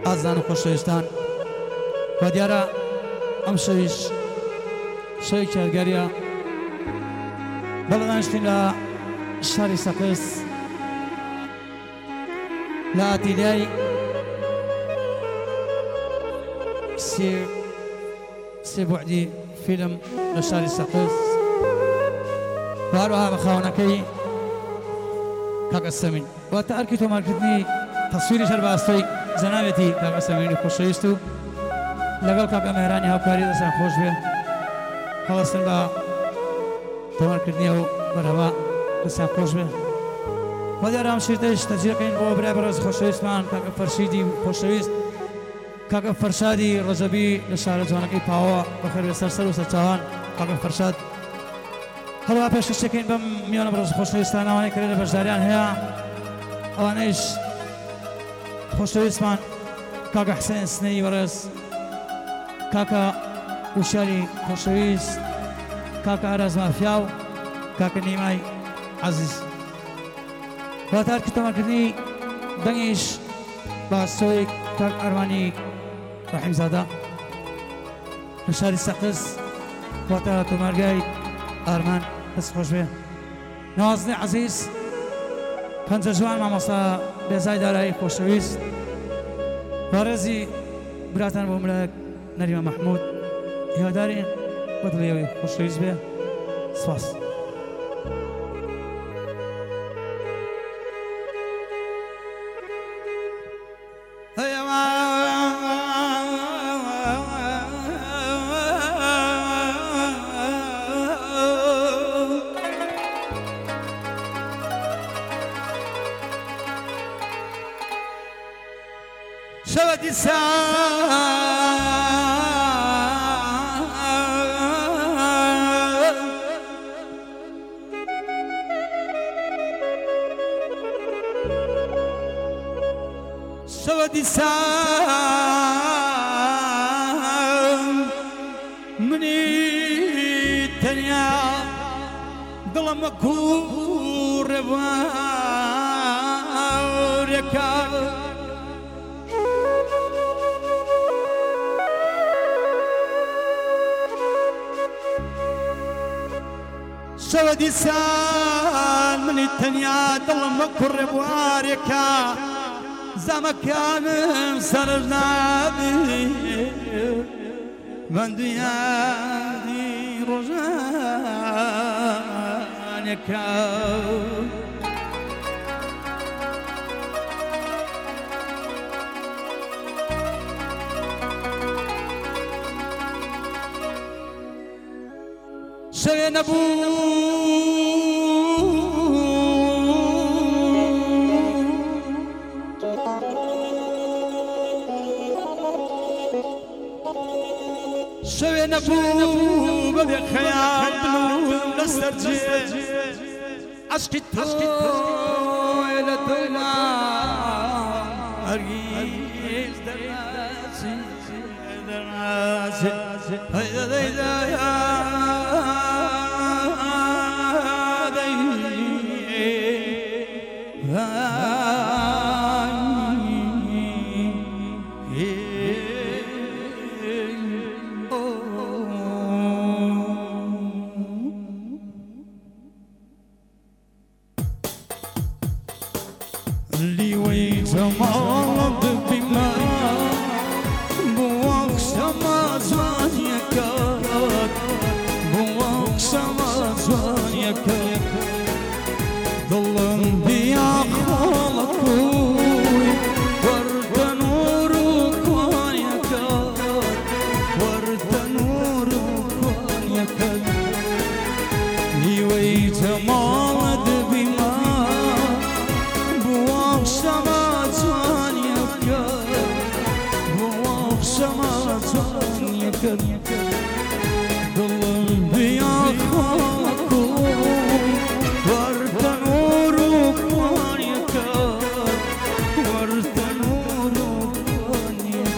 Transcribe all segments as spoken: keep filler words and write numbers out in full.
ئازان و خۆشەویستان و دیارە ئەم شەویش شەوی کارگەریە بەڵێ دانیشتین لە شاری سەقز لە ئاتیلای سێ بوعدی فیلم لە شاری سەقز و هەروەها بە خاوەنەکەی کاک ئەستەمین واتە ئەرکی تۆمارکردنی تەسویری شەرباستۆی جەنابەتی کاک ئەستەمینی خۆشەویست و لەگەڵ کاک ئەمێرانی هاوکاری دەستیان خۆش بێ هەوەستن بە تۆمارکردنیە و بەرهەوا دەستیان خۆش بێ و دیارە ئەم شیرتەش تەجیرەکەین بۆ برای بەڕێز خۆشەویستمان کاکە فەرشیدی خۆشەویست کاکە فەرشادی ڕەجەبی لە شارە جوانەکەی پاوە بەخێر بێ سەر سەر و سەرچاوان کاکە فەرشاد هەروەها پێشکەشتەکەین بەم میوانە بەڕێز خۆشەویستان ئەوانەی کە لە بەشداریان هەیە ئەوانەیش خۆشەویستمان کاکە حسێن سنەی بەڕێز کاکە وشاری خۆشەویست کاکە ئاراز مافیا و کاکە نیمای عەزیز واتە ئەرکی تۆمارکردنی دەنگیش باستۆی کاک ئەرمانی ڕەحیمزادە لە شاری سەقز واتە تۆمارگای ئارمان دەست خۆش بێ نوازنی عەزیز پەنجە جوان مامۆستا بێزای دارایی خۆشەویست بەڕێزی براتان بۆ ملایەک نەریمە مەحموود هیوادارین بە دڵێەوەی خۆشەویست بێ سپاس شوت شوت مني تنيا ظلم كور بارك شود إنسان من التنيا ظلم كر بواركا زمكان سرنا من دياري رجانك شوي نبو شوي نبو ببي خيال بلو لسرجي عشقي توي لدنا أرقيز دراسي دراسي هيدا هيدا يا اللي ويت مرض بما بوك سما زانيك بوك سما زانيك ظلم بيا خلقوي ورد نورك وانيك ورد نورك وانيك اللي ويت مرض بما سما زانيك بوق سما زانيك قلبي يا خاكوي ورد نورك وانيك ورد نورك وانيك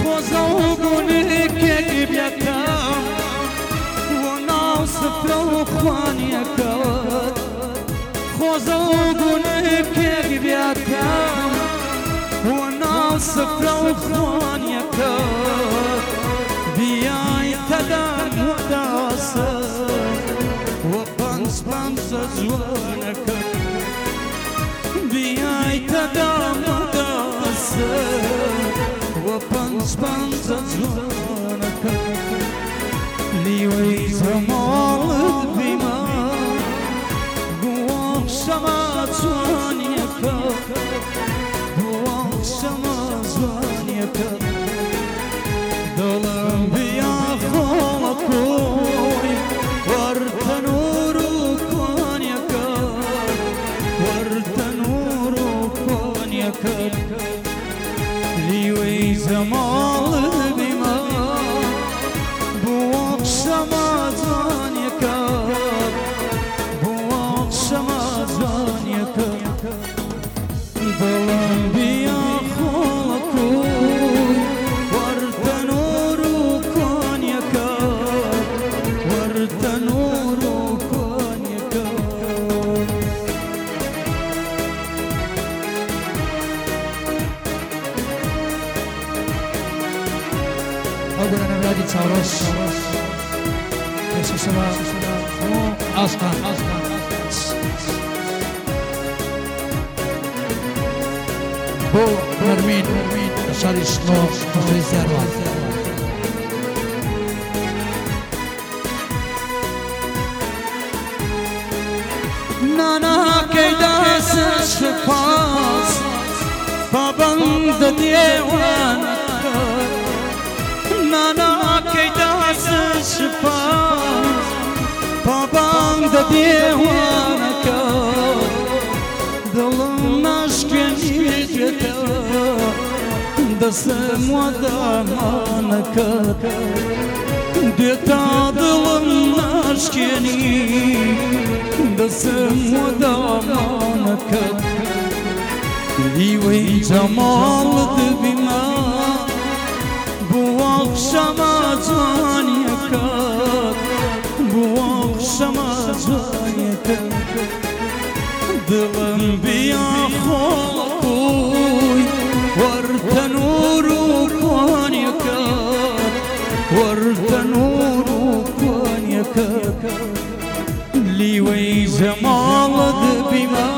خۆزەڵبوونی کێکی بێتم وە ناو سفرە و خوانیەکەوت خۆزەڵبوونی کێکی بێتم وە ناو سفرە و خوانیەکەوت بیای تەدان وەداسە وە پەنج پەنجە جوانەکەت بیای تەدان وەداسە وە پەنج پەنجە جوانەکەت لیوەی جەماڵت بیمە بووە شەما جوانیەکەت بووە شەما جوانیەکەت دڵم بیا خۆڵە کۆی وەرتە نوور و کۆنیەکەت وەرتە نوور و کۆنیەکەت لیوەی جەماڵت بیمە بووە شەما جوانیەکەت بووە شەما جوانیەکەت دڵم بیا خۆڵە کۆی وەرتە نوور و کۆنیەکەت وەرتە نوور و کۆنیەکەت ئەو بەرە نەولادی چاوڕەش پێشکەشەوە هەموو ئاشقان بۆ نەرمین لە شاری شڵۆ خۆشەوی زیارمان ناناکەی دەسە سپاس پابەندە دیێوانەکەت ناناکەی دەسە سپاس پابەندە دیێوانەکەت دڵم ناشکێنیتێتەوە دەسم وەدامانەکەت دێتا دڵم ناشکێنی دەسم وەدامانەکەت لیوەی جەماڵت بیمە بووە شەما جوانیەکەت بووە شەما جوانیەکەت دڵم بیا خۆڵە کۆی وەرتە نوور و کۆنیەکەت وەرتە نوور و کۆنیەکەت لیوەی جەماڵت بیمە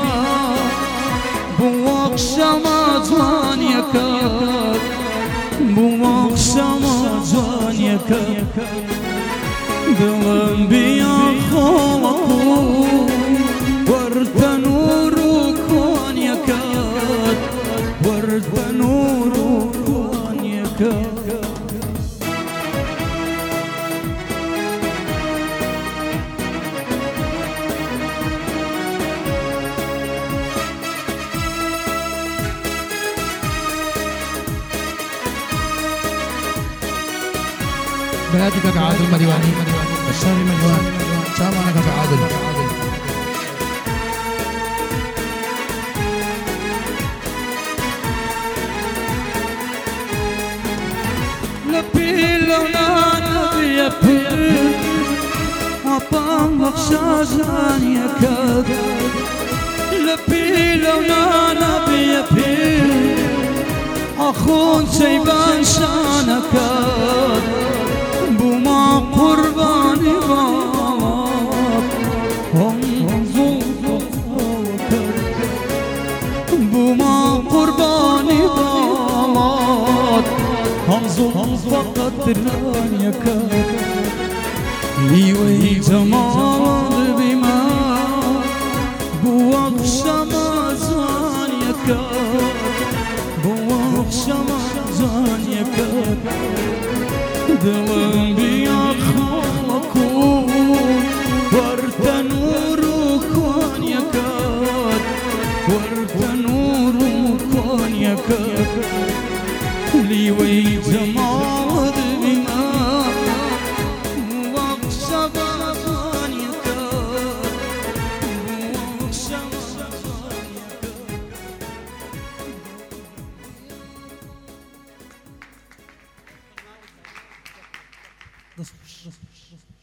بووە شەما جوانیەکەت بووە شەما جوانیەکەت دڵم بیا خۆڵە کۆی وەرتە نوور و کۆنیەکەت وەرتە نوور و کۆنیەکەت بهادي كاك عادل مديواني الشامي مديوان شامانا كاك عادل لبيلونا بيبيل أبام بخشاجانيكات لبيلونا بيبيل أخون سيبان شانكات بوما قرباني بابا هم ظلمك بوما قرباني بابا هم ظلم فقط رانيك لیوەی جەماڵت بیمە بووە شەما جوانیەکەت بووە شەما جوانیەکەت دڵم بیا خۆڵە کۆی وەرتە نوور و کۆنیەکەت وەرتە نوور و کۆنیەکەت لیوەی جەماڵت بیمە دست خوش.